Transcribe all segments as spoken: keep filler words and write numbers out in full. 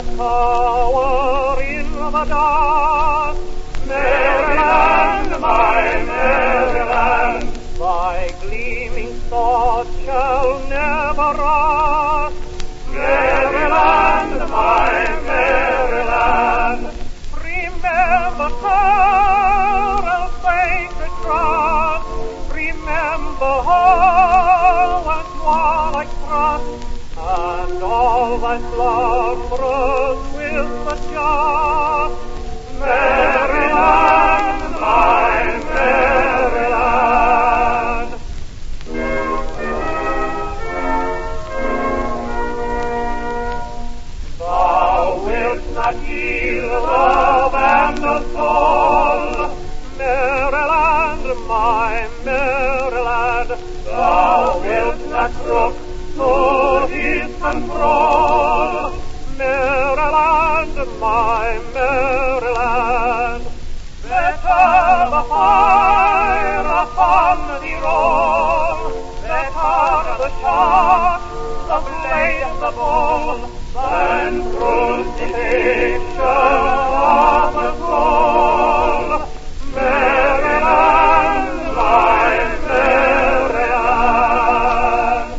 that tower in the dark. Maryland, my Maryland, thy gleaming sword shall never rust. Maryland, my Maryland, remember Carroll's sacred trust. Remember her and warlike thrust, and all thy slumberers with the just. Maryland, my Maryland. Thou wilt not yield love and the soul. Maryland, my Maryland, thou wilt not crook to his control. Maryland, my Maryland, better the fire upon the roll, better the shot, the blade, the bowl, than crucifixion of the soul. Maryland, my Maryland.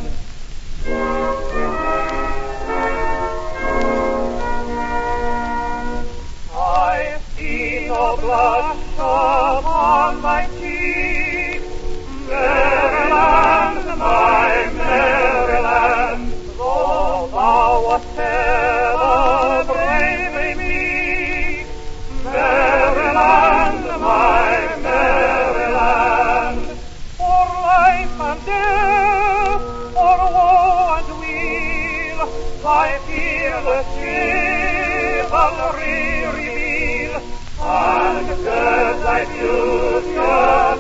I see no blush upon thy cheek. Maryland, my Maryland, though thou wast ever bravely meek. Maryland, my Maryland, for life and death, for woe and weal, thy fearless chivalry reveal, and gird thy future